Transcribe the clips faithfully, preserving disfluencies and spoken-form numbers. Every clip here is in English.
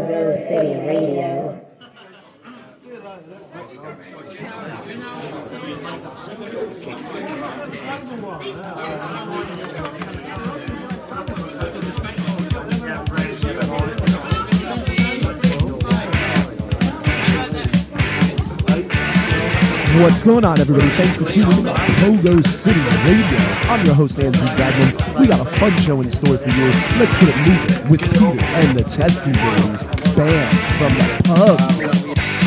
Pogo City Radio. What's going on, everybody? Thanks for tuning in to Pogo City Radio. I'm your host, Andrew Gagnon. We got a fun show in store for you. Let's get it moving with Peter and the Test Tube Babies, band from the Pubs.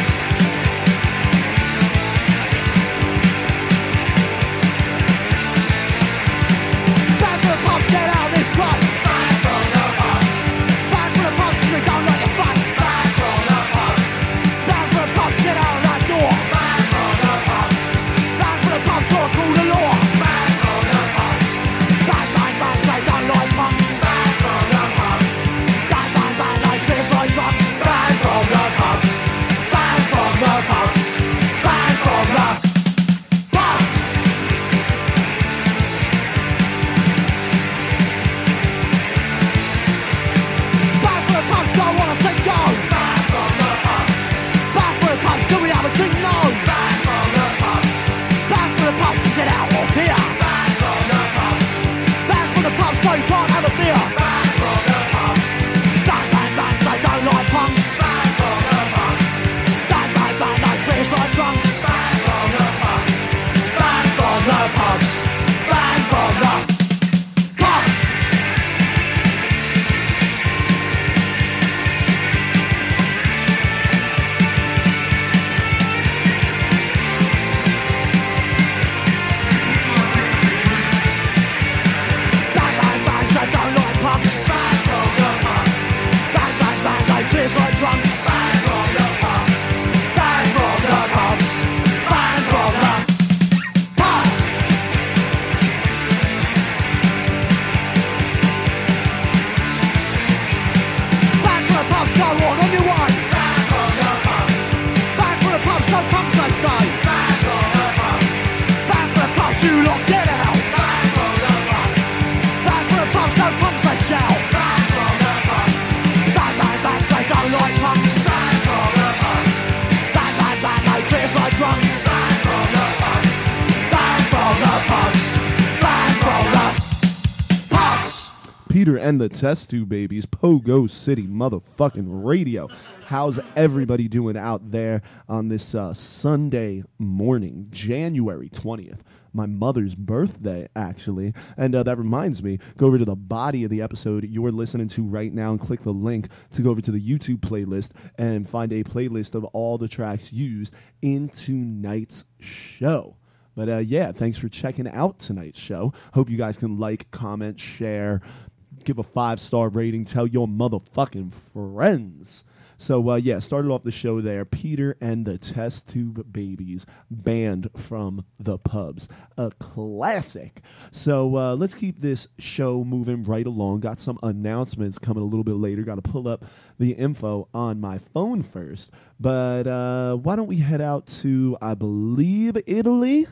Peter and the Test Tube Babies, Pogo City motherfucking radio. How's everybody doing out there on this uh, Sunday morning, January twentieth? My mother's birthday, actually. And uh, that reminds me, go over to the body of the episode you're listening to right now and click the link to go over to the YouTube playlist and find a playlist of all the tracks used in tonight's show. But uh, yeah, thanks for checking out tonight's show. Hope you guys can like, comment, share, give a five-star rating, tell your motherfucking friends. So, uh, yeah, started off the show there, Peter and the Test Tube Babies, band from the Pubs, a classic. So, uh, let's keep this show moving right along. Got some announcements coming a little bit later. Got to pull up the info on my phone first. But uh, why don't we head out to, I believe, Italy,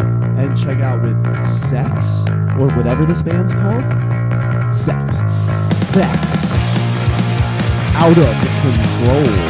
and check out with Sex, or whatever this band's called. Sex. Sex. Out of control.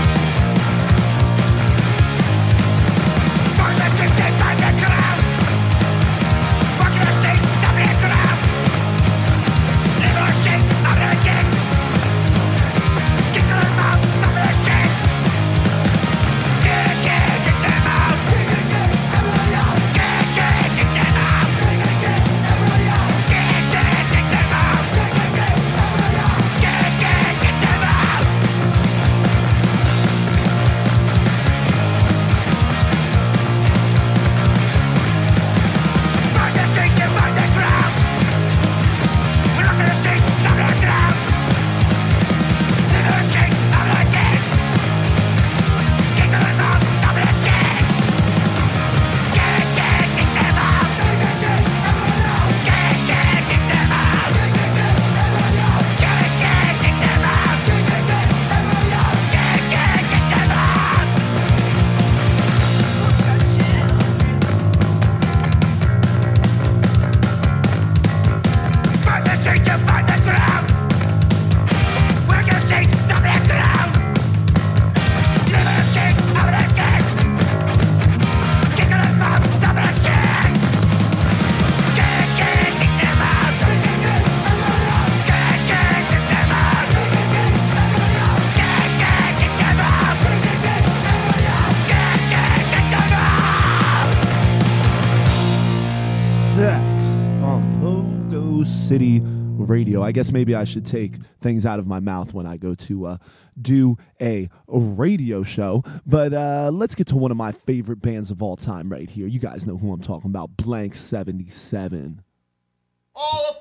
City Radio. I guess maybe I should take things out of my mouth when I go to uh, do a radio show. But uh, let's get to one of my favorite bands of all time right here. You guys know who I'm talking about, Blank seventy-seven. All aboard!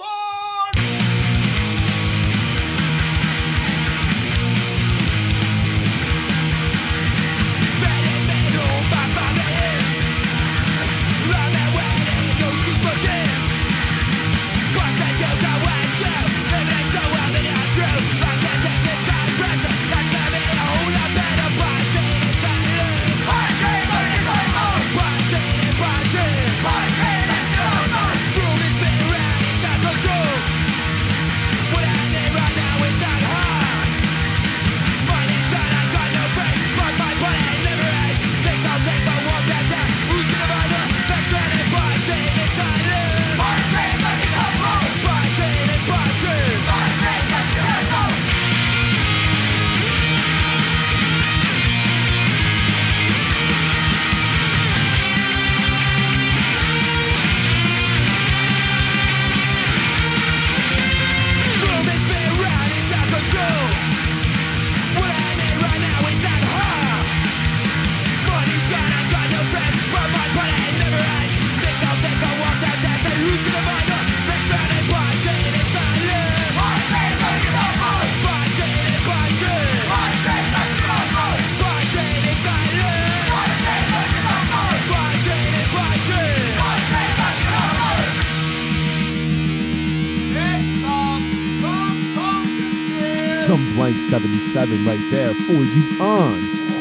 Some Blank seventy-seven right there for you on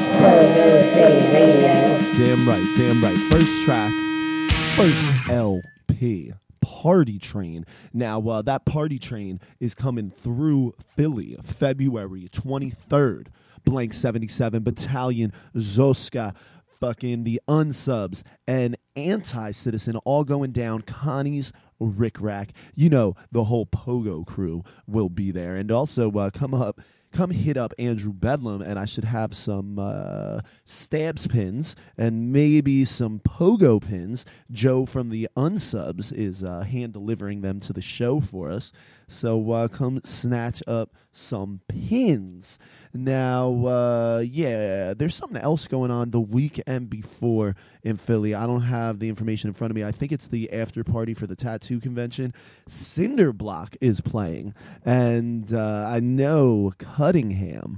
Pogo City Radio. Damn right, damn right. First track, first L P, Party Train. Now, uh, that Party Train is coming through Philly, February twenty-third. Blank seventy-seven, Battalion, Zoska, fucking the Unsubs, and Anti-Citizen all going down. Connie's Rick Rack. You know, the whole Pogo crew will be there. And also, uh, come up, come hit up Andrew Bedlam, and I should have some uh, Stabs pins and maybe some Pogo pins. Joe from the Unsubs is uh, hand-delivering them to the show for us. So uh, come snatch up some pins. Now, uh, yeah, there's something else going on the weekend before in Philly. I don't have the information in front of me. I think it's the after party for the tattoo convention. Cinderblock is playing, and uh, I know Cuttingham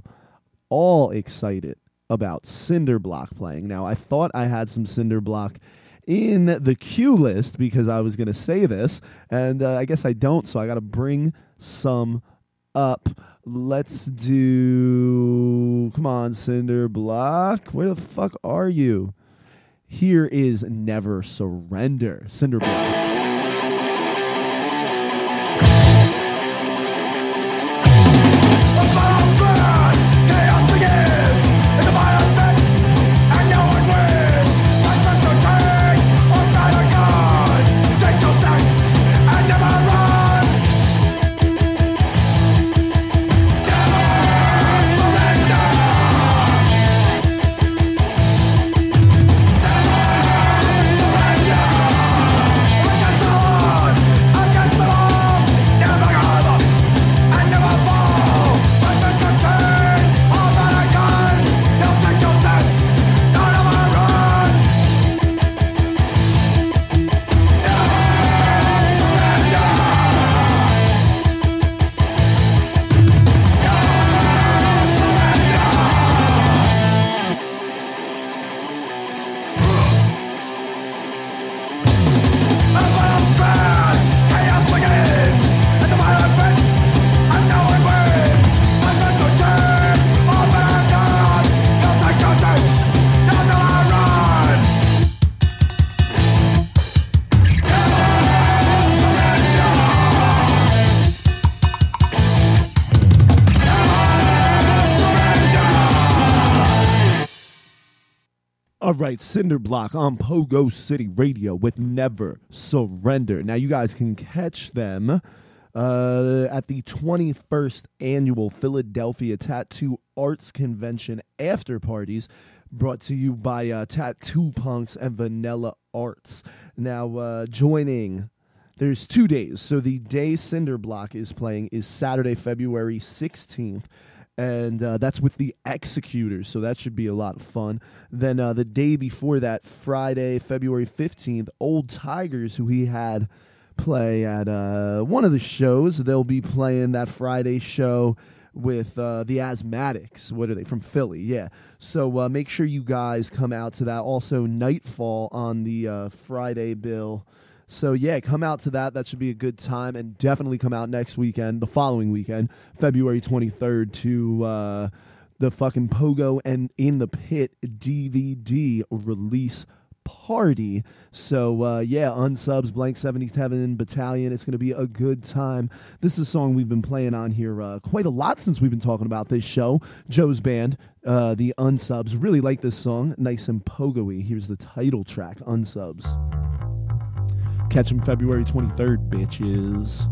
all excited about Cinderblock playing. Now, I thought I had some Cinderblock in the queue list because I was going to say this, and uh, I guess I don't, so I got to bring some up. Let's do, come on, Cinderblock, where the fuck are you? Here is Never Surrender, Cinderblock. All right, Cinderblock on Pogo City Radio with Never Surrender. Now, you guys can catch them uh, at the twenty-first Annual Philadelphia Tattoo Arts Convention after parties, brought to you by uh, Tattoo Punks and Vanilla Arts. Now, uh, joining there's two days. So the day Cinder Block is playing is Saturday, February sixteenth. And uh, that's with the Executors, so that should be a lot of fun. Then uh, the day before that, Friday, February fifteenth, Old Tigers, who he had play at uh, one of the shows, they'll be playing that Friday show with uh, the Asthmatics. What are they? From Philly, yeah. So uh, make sure you guys come out to that. Also, Nightfall on the uh, Friday bill. So, yeah, come out to that. That should be a good time. And definitely come out next weekend, the following weekend, February twenty-third, to uh, the fucking Pogo and In the Pit D V D release party. So, uh, yeah, Unsubs, Blank seventy-seven Battalion. It's going to be a good time. This is a song we've been playing on here uh, quite a lot since we've been talking about this show. Joe's band, uh, the Unsubs. Really like this song. Nice and pogo-y. Here's the title track, Unsubs. Catch them February twenty-third, bitches.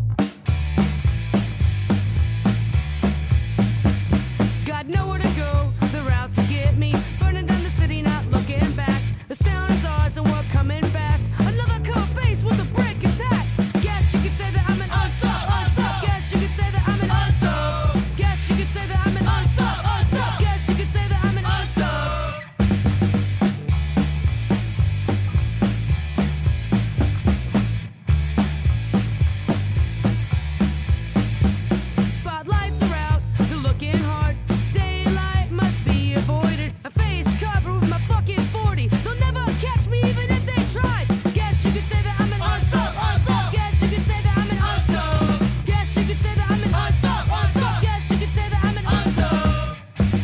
Got nowhere to go, the route to get me. Burning down the city, not looking back. The town is ours and we're coming fast. Another cold face with a brick attack. Guess you could say that I'm an unsub, unsub. Guess you could say that I'm an unsub. Guess you could say that I'm an unsub, unsub. Guess you could say that I'm an unsub. Spotlights are out, they're looking hard. Daylight must be avoided. A face covered with my fucking forty. They'll never catch me even if they tried. Guess you could say that I'm an unsub, unsub. Guess you could say that I'm an unsub. Guess you could say that I'm an unsub, unsub. Guess you could say that I'm an unsub.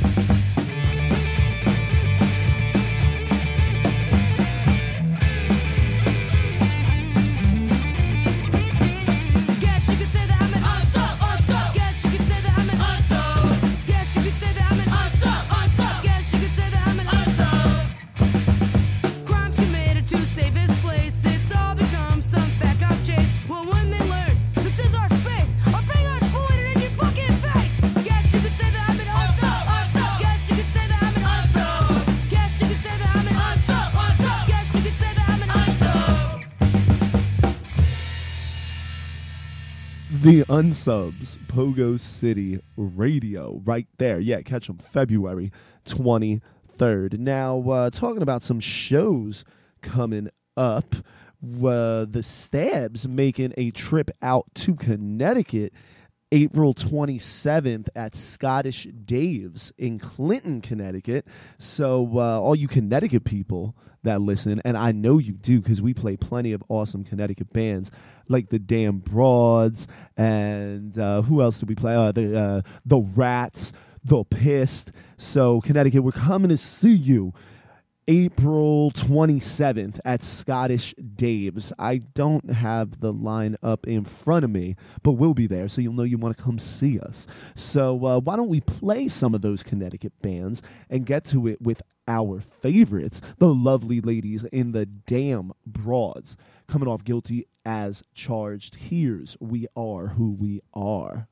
Guess you could say that I'm an unsub, unsub. Guess you could say that I'm an unsub. Guess you could say that I'm an unsub, unsub. Guess you could say that I'm an unsub. Crimes committed to save his place. It's all become some back up chase. Well, when they learn this is our space, our fingers pointed in your fucking face. Guess you could say that I'm an unsub, unsub. Guess you could say that I'm an unsub. Guess you could say that I'm an unsub, unsub. Guess you could say that I'm an unsub. The Unsubs, Pogo City Radio, right there. Yeah, catch them February twenty-third. Now, uh, talking about some shows coming up, uh, the Stabs making a trip out to Connecticut April twenty-seventh at Scottish Dave's in Clinton, Connecticut. So uh, all you Connecticut people that listen, and I know you do because we play plenty of awesome Connecticut bands like the Damn Broads, and uh, who else did we play? Uh, the uh, the Rats, the Pissed. So Connecticut, we're coming to see you April twenty-seventh at Scottish Dave's. I don't have the line up in front of me, but we'll be there, so you'll know you want to come see us. So uh, why don't we play some of those Connecticut bands and get to it with our favorites, the lovely ladies in the Damn Broads, coming off Guilty as Charged. Here's We Are Who We Are.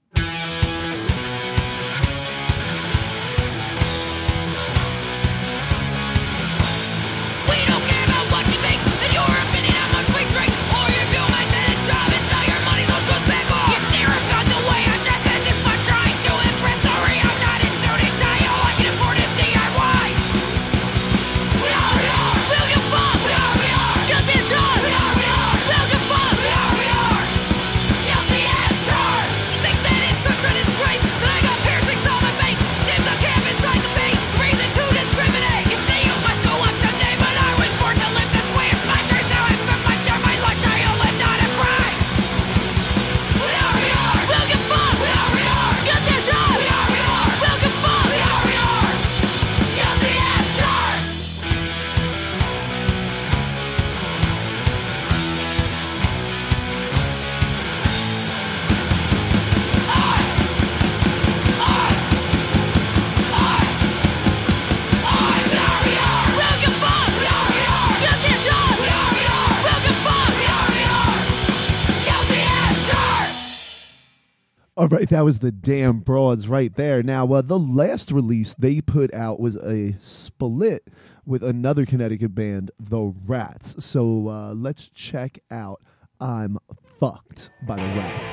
All right, that was the Damn Broads right there. Now, uh, the last release they put out was a split with another Connecticut band, The Rats. So uh, let's check out I'm Fucked by the Rats.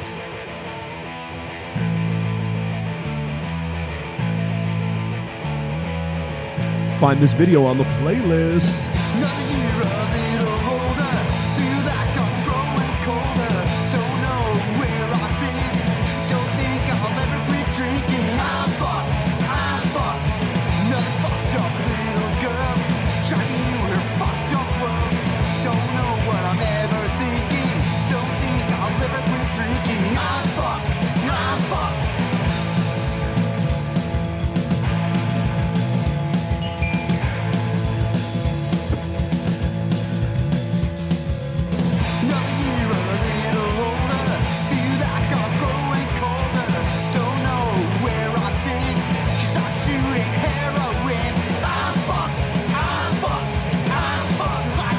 Find this video on the playlist. Another year a little older, feel like I'm growing colder. Don't know where I've been, don't think I'll ever quit drinking. I'm fucked, I'm fucked. Another fucked up little girl, trying to her fucked up world. Don't know what I'm ever thinking, don't think I'll ever quit drinking. I'm fucked, I'm fucked. Another year a little older, feel like I'm growing colder. Don't know where I've been, she's not doing heroin. I'm fucked, I'm fucked, I'm fucked like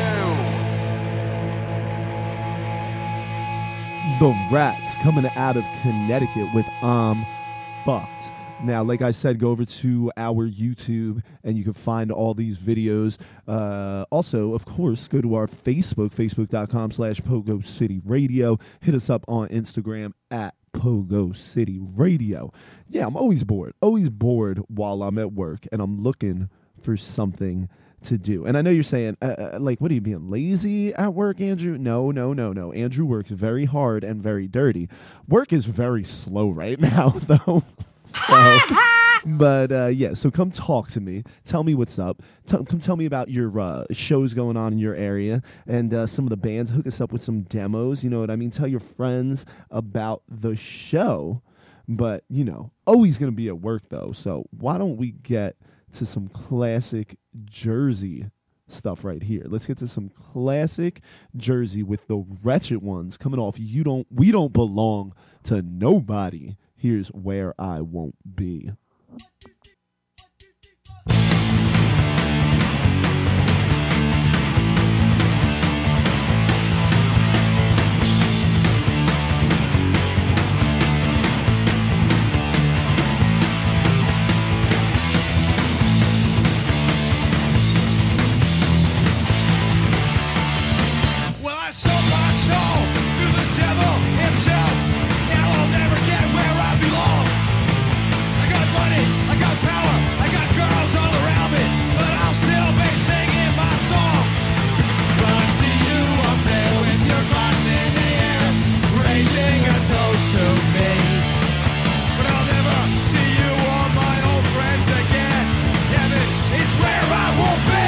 you. The Rats coming out of Connecticut with I'm Fucked. Now, like I said, go over to our YouTube and you can find all these videos. Uh, also, of course, go to our Facebook, facebook.com slash Pogo City Radio. Hit us up on Instagram at Pogo City Radio. Yeah, I'm always bored. Always bored while I'm at work and I'm looking for something to do. And I know you're saying, uh, uh, like, what are you, being lazy at work, Andrew? No, no, no, no. Andrew works very hard and very dirty. Work is very slow right now, though. So, but uh, yeah, so come talk to me. Tell me what's up. T- come tell me about your uh, shows going on in your area and uh, some of the bands. Hook us up with some demos. You know what I mean? Tell your friends about the show. But, you know, always going to be at work, though. So why don't we get to some classic Jersey stuff right here? Let's get to some classic Jersey with the Wretched Ones coming off You Don't We Don't Belong to Nobody. Here's Where I Won't Be. Well, I sold my soul to the devil himself. Now I'll never get where I belong. I got money, I got power, I got girls all around me, but I'll still be singing my songs. Well, I see you up there with your glass in the air, raising a toast to me. But I'll never see you or my old friends again. Heaven is where I won't be.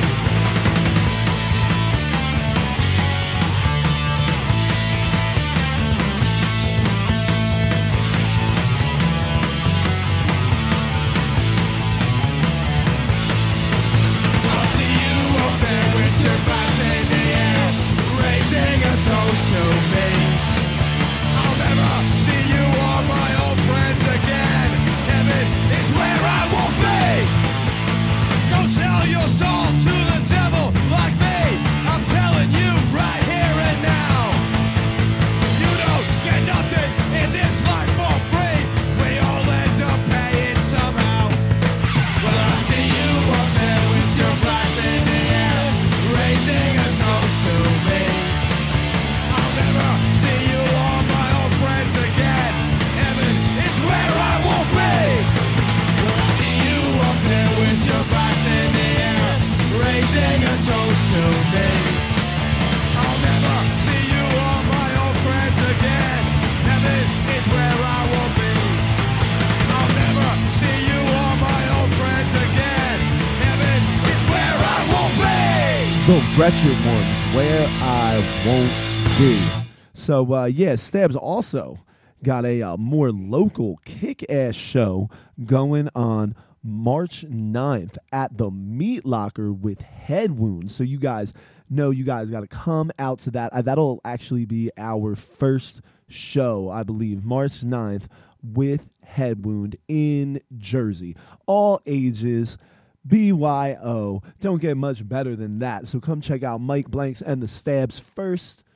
I'll see you up there with your glass in the air, raising a toast to me. I'll never see you or my old friends again. Heaven is where I won't be. Don't sell your soul to the devil like me. I'm telling you right here and now. You don't get nothing in this life for free. We all end up paying somehow. Well, I see you up there with your glass in the air, raising a toast to me. I'll never see you or my old friends again. Heaven is where I won't be. Well, I see you up there with your glass in the air, raising a toast to me. I'll never see you or my old friends again. Heaven is where I won't be. I'll never see you or my old friends again. Heaven is where I won't be. The Wretched Ones, Where I Won't Be. So, uh, yeah, Stabs also got a uh, more local kick-ass show going on March ninth at the Meat Locker with Head Wounds. So you guys know you guys got to come out to that. Uh, that'll actually be our first show, I believe, March ninth with Head Wound in Jersey. All ages, B Y O. Don't get much better than that. So come check out Mike Blanks and the Stabs' first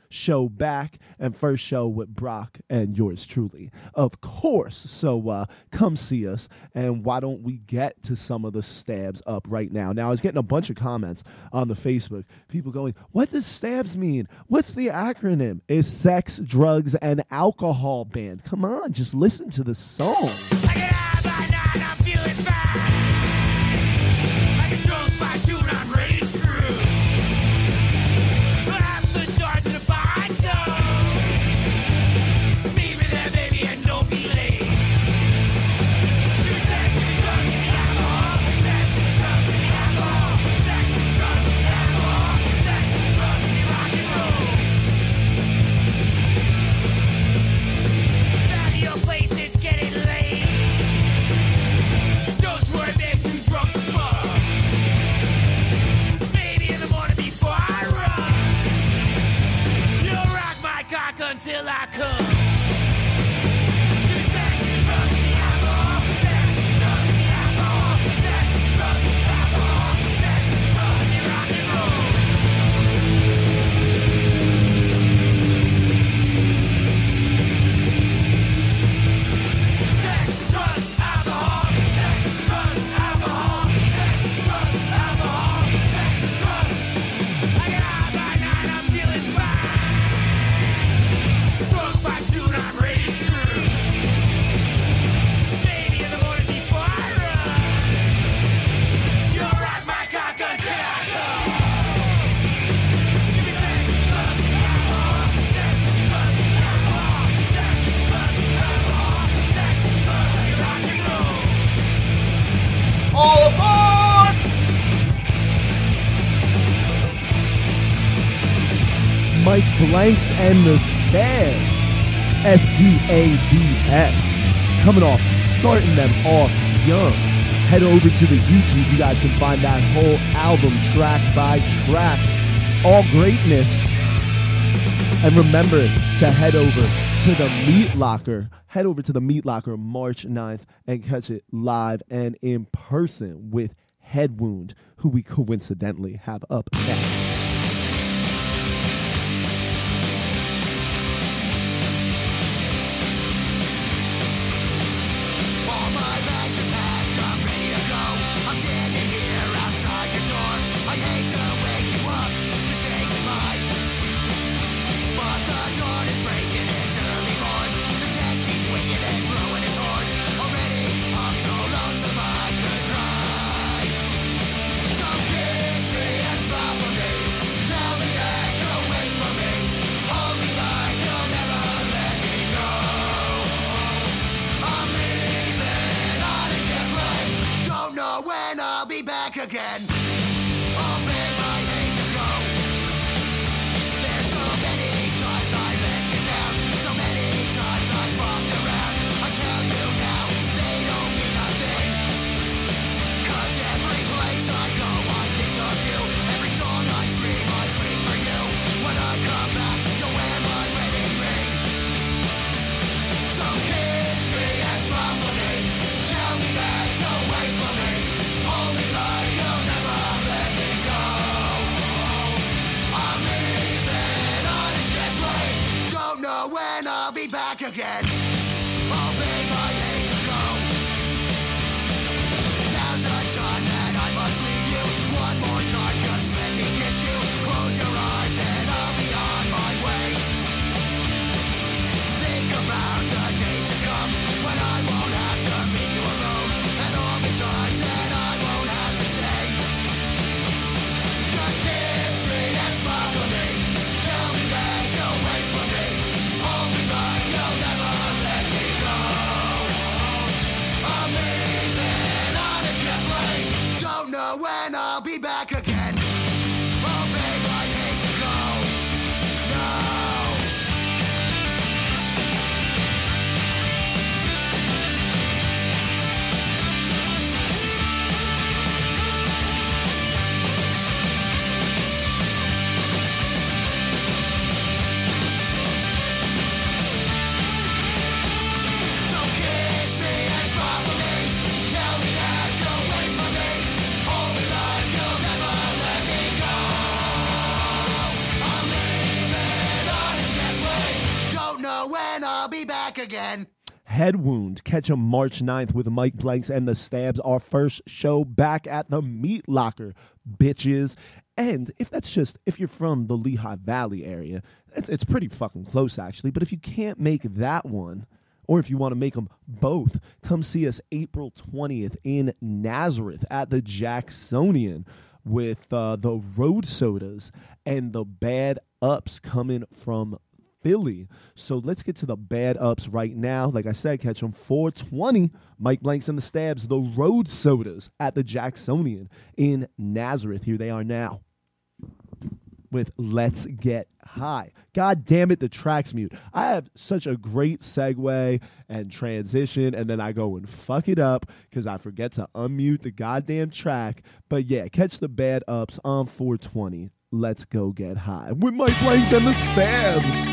show back, and first show with Brock and yours truly, of course. So uh, come see us, and why don't we get to some of the stabs up right now? Now, I was getting a bunch of comments on the Facebook, people going, what does stabs mean? What's the acronym? It's Sex, Drugs, and Alcohol Band. Come on, just listen to the song. I get high by nine, I'm feeling fine. I get drunk by two, and I'm ready to screw. But I'm the door to the bar, I know. Meet me there, baby, and don't be late. Give me sex, give me drugs, give me alcohol. Sex, give me drugs, give me alcohol. Sex, give me drugs, give me alcohol. Sex, give me drugs, give me rock and roll. Back to your place, it's getting late. Don't worry, babe, too drunk to fuck. Maybe in the morning before I run, you'll rock my cock until I come. Give me sex, give me drugs, give me alcohol. Sex, give me drugs, give me alcohol. Sex, give me drugs, give me alcohol. Sex, give me drugs, give me rock and roll. Sex, drugs, alcohol. Sex, drugs, alcohol. Sex, drugs, alcohol. Sex, drugs. I get high by nine, I'm feeling fine. Drunk by two, and I'm ready to screw. Maybe in the morning before I run, you'll rock my cock until I come. Give me sex, drugs, alcohol. Sex, drugs, alcohol. Sex, drugs, alcohol. Sex, drugs, rock and roll. All aboard! Mike Blanks and the Stabs. S D A B S. Coming off, starting them off young. Head over to the YouTube. You guys can find that whole album track by track. All greatness. And remember to head over to the Meat Locker. Head over to the Meat Locker March ninth and catch it live and in person with Head Wound, who we coincidentally have up next. All my bags are packed, I'm ready to go. I'm standing here outside your door. I hate to wake you up to say goodbye, but the dawn is breaking, it's early morn. The taxi's winging and blowing his horn. Already, I'm so lonesome I could cry. So kiss me and smile for me. Tell me that you'll wait for me. Hold me like you'll never let me go. I'm leaving on a jet plane. Don't know when I'll be back again. Oh, babe, I hate to go. There's so many times I let you down. So many times I fucked around. I tell you now, they don't mean a thing. 'Cause every place I go, I think of you. Every song I scream, I scream for you. When I come back, you'll wear my wedding ring. So kiss me and smile for me. Tell me that you'll wait for me. Hold me like you'll never Head Wound. Catch 'em March ninth with Mike Blanks and the Stabs. Our first show back at the Meat Locker, bitches. And if that's just, if you're from the Lehigh Valley area, it's, it's pretty fucking close, actually. But if you can't make that one, or if you want to make them both, come see us April twentieth in Nazareth at the Jacksonian with uh, the Road Sodas and the Bad Ups coming from Philly. So let's get to the Bad Ups right now. Like I said, catch them four twenty, Mike Blanks and the Stabs, the Road Sodas at the Jacksonian in Nazareth. Here they are now with Let's Get High. God damn it, the track's mute. I have such a great segue and transition, and then I go and fuck it up because I forget to unmute the goddamn track. But yeah, catch the Bad Ups on four twenty. Let's go get high with Mike Blanks and the Stabs.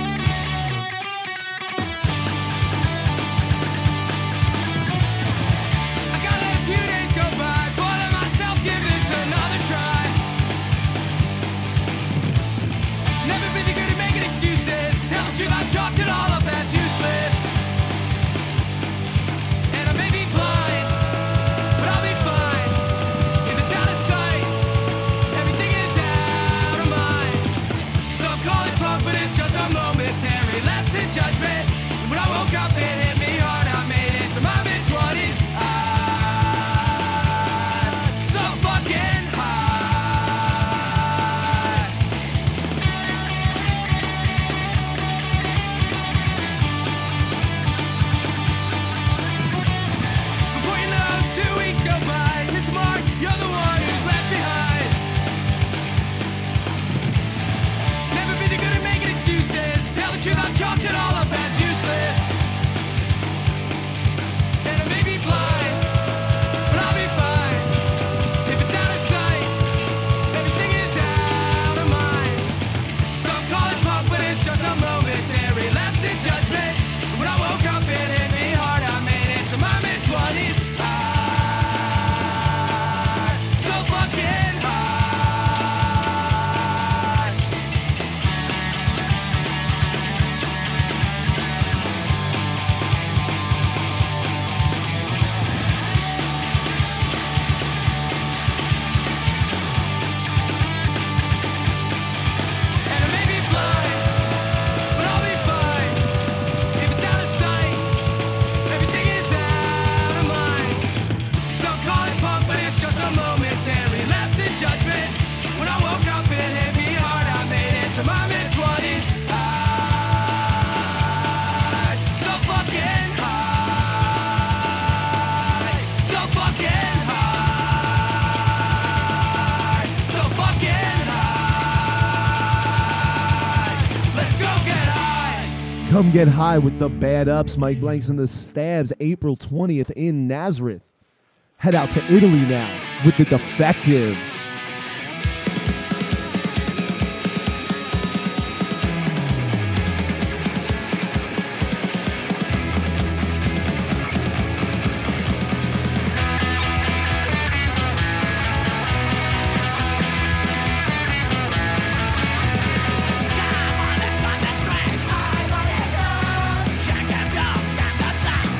Come get high with the Bad Ups, Mike Blanks and the Stabs, April twentieth in Nazareth. Head out to Italy now with the Defective.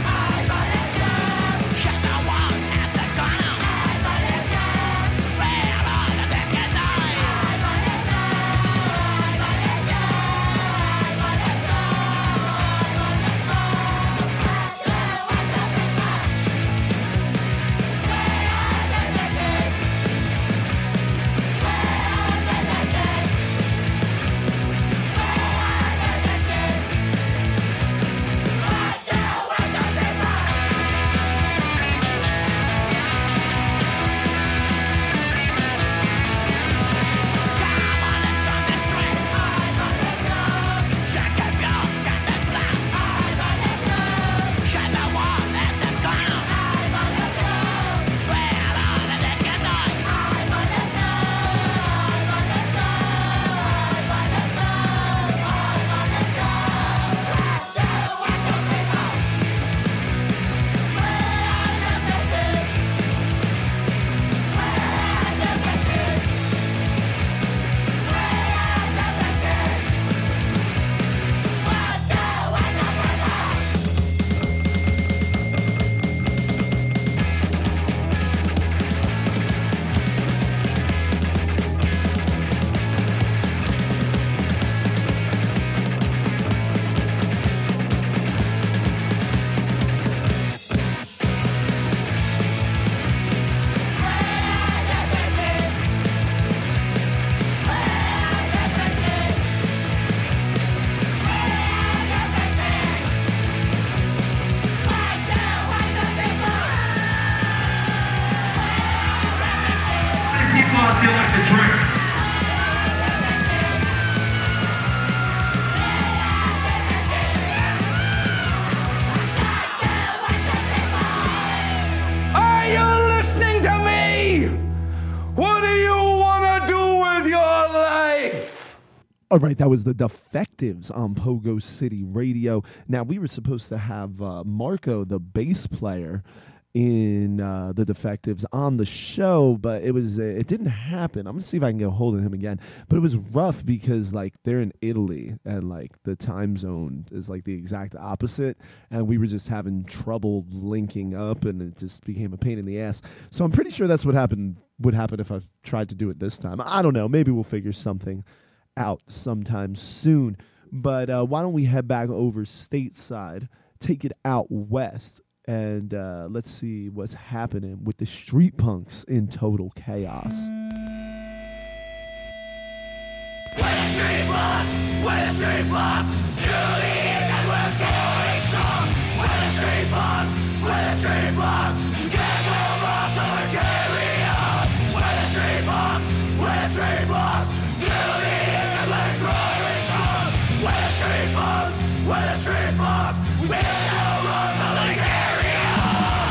Shut the wall at the corner. I feel like to drink. Are you listening to me? What do you want to do with your life? All right, that was the Defectives on Pogo City Radio. Now, we were supposed to have uh, Marco, the bass player, in uh, the Defectives on the show, but it was uh, it didn't happen. I'm gonna see if I can get a hold of him again. But it was rough because like they're in Italy and like the time zone is like the exact opposite, and we were just having trouble linking up, and it just became a pain in the ass. So I'm pretty sure that's what happened would happen if I tried to do it this time. I don't know. Maybe we'll figure something out sometime soon. But uh, why don't we head back over stateside, take it out west, and uh, let's see what's happening with the Street Punks in Total Chaos. We're the street boss, we're the street boss. You the ears and we're going strong. We're the street boss, we're the street boss. Get more bombs so we carry on. We're the street boss, we're the street boss. You the ears and we're going strong. We're the street boss, we're the street boss. We're the run so we carry on.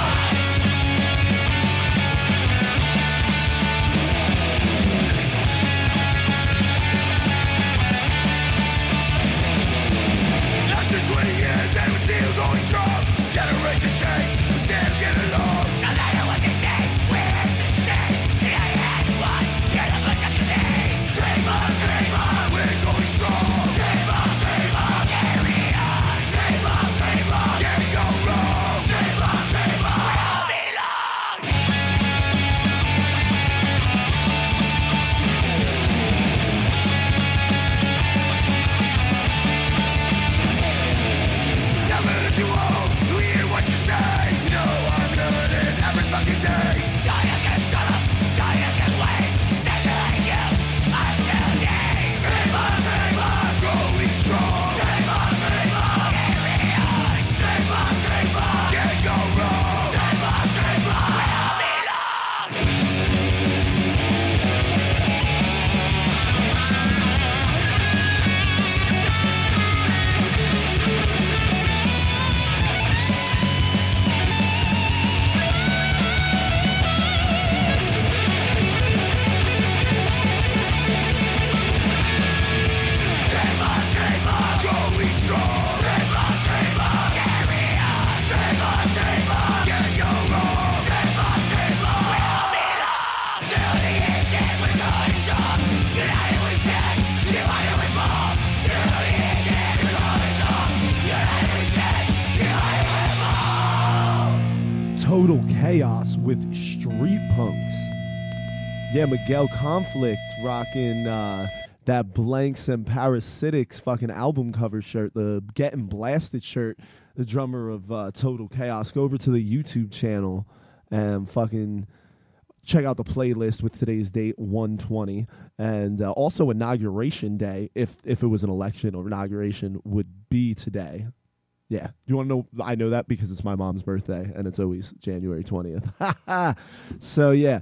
After twenty years and we're still going strong. Generations change, we still get along. No matter what they say, we're the same. You know you had one, you're the look of the day. Dream on, dream on, we're going strong. Dream on, dream on, carry on. Dream on, dream on, can't go wrong. Dream on, dream on, we all belong. Never too old to hear what you say. You know I'm learning every fucking day. Giants can shut up, giants can wait. They're like you, I'm building. Dream on, dream on, growing strong. Dream on, dream on, carry on. Dream on, dream on, can't go wrong. Dream on, dream on, we all belong. Dream on, dream on, growing strong. Dream on, dream on, carry on. Dream on, dream on, can't go wrong. Dream on, dream on, we all belong. Through the ages we're going strong. United we stand, divided we fall. Through the ages we're going strong. United we stand, divided we fall. Total Chaos with Street Punks. Yeah, Miguel Conflict rocking uh, that Blanks and Parasitics fucking album cover shirt, the Getting Blasted shirt, the drummer of uh, Total Chaos. Go over to the YouTube channel and fucking check out the playlist with today's date, one twenty. And uh, also Inauguration Day, if if it was an election or inauguration, would be today. Yeah. You want to know? I know that because it's my mom's birthday, and it's always January twentieth. So, yeah.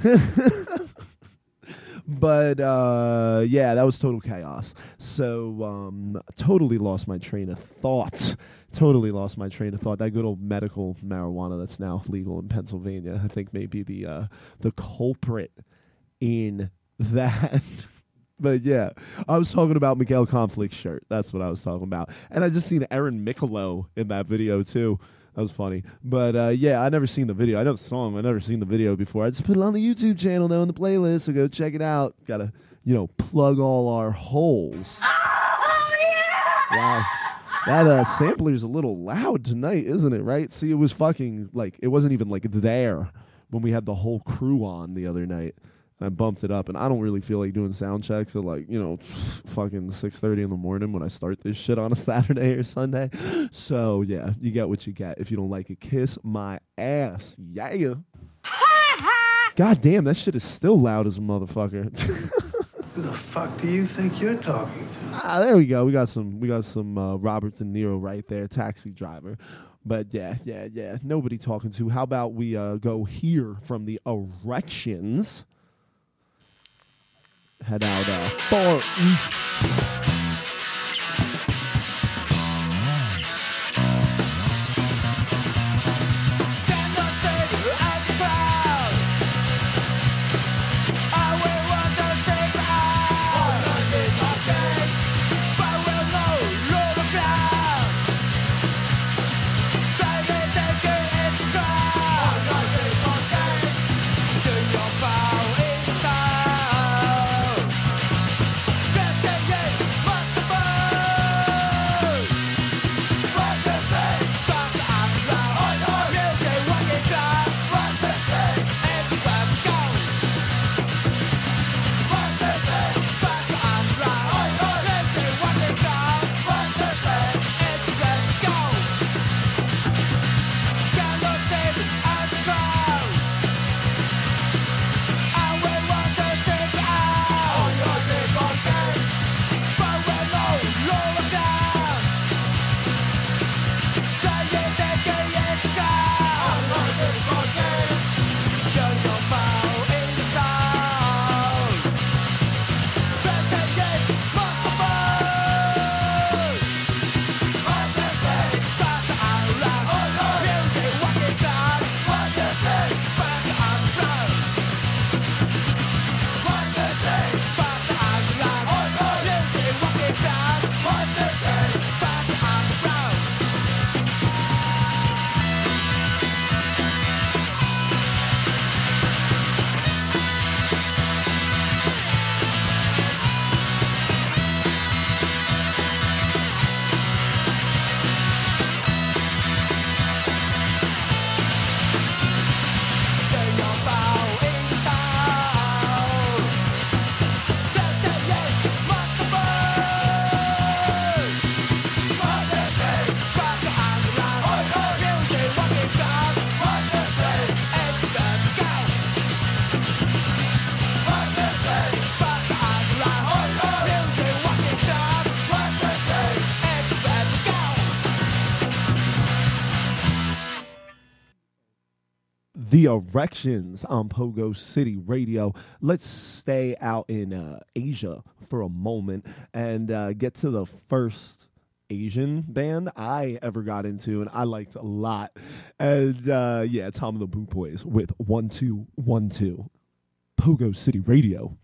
But, uh, yeah, that was Total Chaos. So, um, totally lost my train of thought. Totally lost my train of thought. That good old medical marijuana that's now legal in Pennsylvania, I think may be the, uh, the culprit in that. But yeah, I was talking about Miguel Conflict's shirt. That's what I was talking about. And I just seen Aaron Michelot in that video too. That was funny. But uh, yeah, I never seen the video. I know the song. I never seen the video before. I just put it on the YouTube channel though in the playlist, so go check it out. Gotta, you know, plug all our holes. Oh, yeah! Wow. That uh, sampler's a little loud tonight, isn't it, right? See, it was fucking, like, it wasn't even, like, there when we had the whole crew on the other night. I bumped it up, and I don't really feel like doing sound checks at, like, you know, fucking six thirty in the morning when I start this shit on a Saturday or Sunday. So, yeah, you get what you get. If you don't like it, kiss my ass. Yeah. God damn, that shit is still loud as a motherfucker. Who the fuck do you think you're talking to? Ah, there we go. We got some we got some uh, Robert De Niro right there, Taxi Driver. But yeah, yeah, yeah. Nobody talking to. How about we uh, go hear from the Erections? head out uh, far east. The Erections on Pogo City Radio. Let's stay out in uh, Asia for a moment and uh, get to the first Asian band I ever got into and I liked a lot. And uh, yeah, Tom and the Boot Boys with one two one two. Pogo City Radio.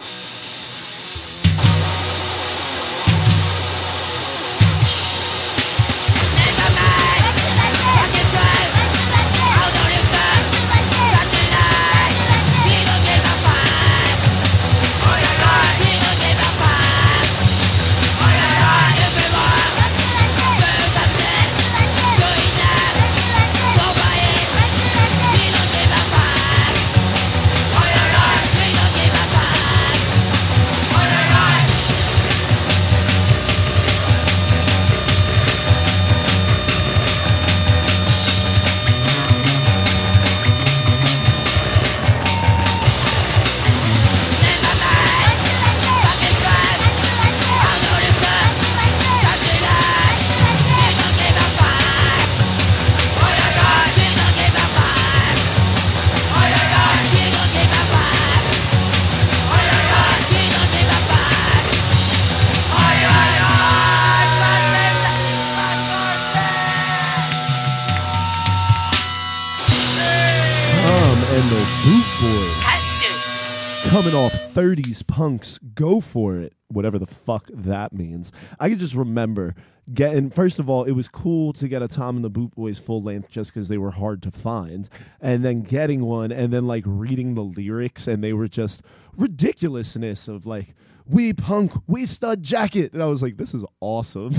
Coming off thirties punks, Go For It, whatever the fuck that means. I could just remember getting, first of all, it was cool to get a Tom and the Boot Boys full length just because they were hard to find, and then getting one and then like reading the lyrics and they were just ridiculousness of like, we punk, we stud jacket. And I was like, this is awesome.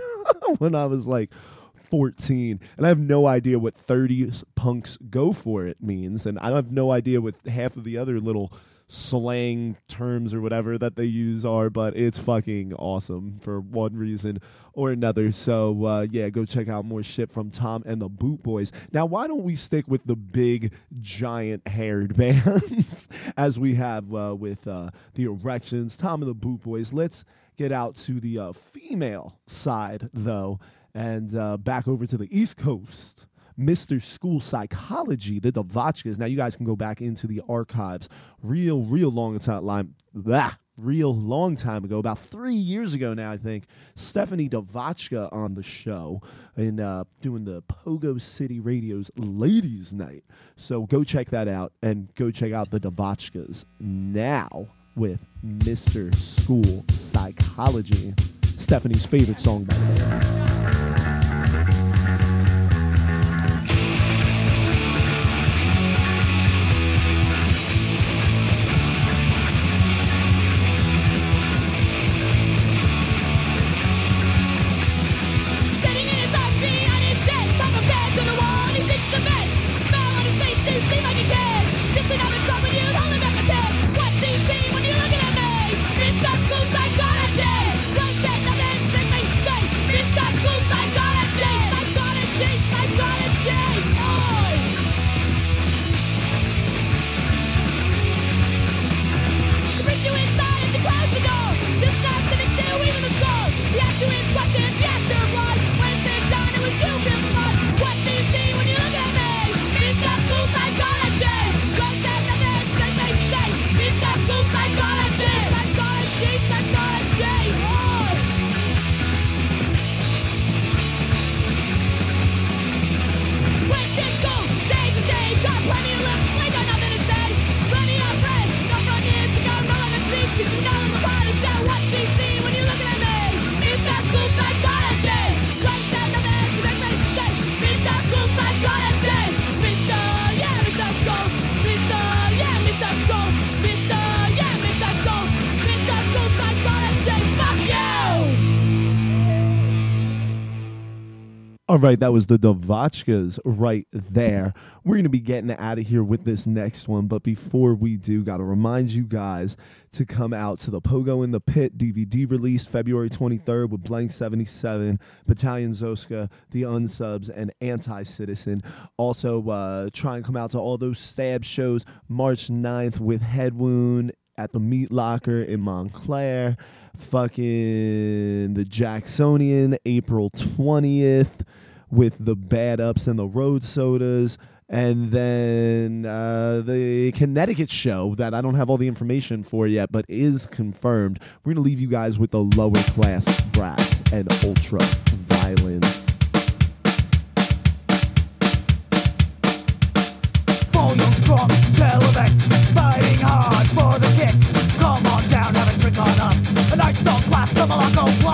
When I was like fourteen, and I have no idea what thirties punks Go For It means, and I have no idea what half of the other little slang terms or whatever that they use are, but it's fucking awesome for one reason or another. So uh, yeah, go check out more shit from Tom and the Boot Boys. Now, why don't we stick with the big giant haired bands as we have uh, with uh, the Erections, Tom and the Boot Boys? Let's get out to the uh, female side though, and uh, back over to the East Coast. Mister School Psychology, the Devotchkas. Now, you guys can go back into the archives real, real long time, blah, real long time ago, about three years ago now, I think, Stephanie Devotchka on the show and uh, doing the Pogo City Radio's Ladies Night. So go check that out and go check out the Devotchkas now with Mister School Psychology, Stephanie's favorite song by the way. All right, that was the Devotchkas right there. We're going to be getting out of here with this next one, but before we do, got to remind you guys to come out to the Pogo in the Pit D V D release February twenty-third with Blank seventy-seven, Battalion Zoska, The Unsubs, and Anti-Citizen. Also, uh, try and come out to all those stab shows March ninth with Head Wound at the Meat Locker in Montclair. Fucking the Jacksonian April twentieth with the Bad Ups and the Road Sodas. And then uh, the Connecticut show that I don't have all the information for yet, but is confirmed. We're going to leave you guys with the Lower Class Brass and Ultra Violence. Volume strong, Televex, fighting hard for the kicks. Come on down, have a drink on us. A nice dog glass of Morocco.